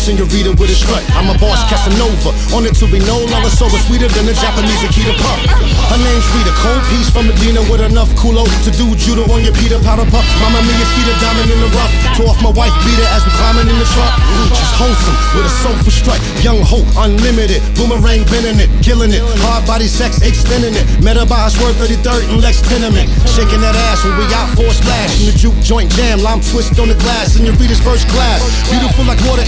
senorita with a strut. I'm a boss Casanova, on it to be known. All the soul is sweeter than the Japanese Akita Pup. Her name's Rita, cold piece from Medina with enough culo to do judo on your Peter Powder puff. Mama Mia Skeeter diamond in the rough. Tore off my wife beater as we climbing in the truck. She's wholesome with a soulful strut. Young hope, unlimited, boomerang bending it, killing it. Hard body sex, extending it. Met her by Ashworth 33rd and Lex Tenement. Shaking that ass when we out for a splash. In the juke joint jam, lime twist on the glass. Senorita's first class, beautiful like water.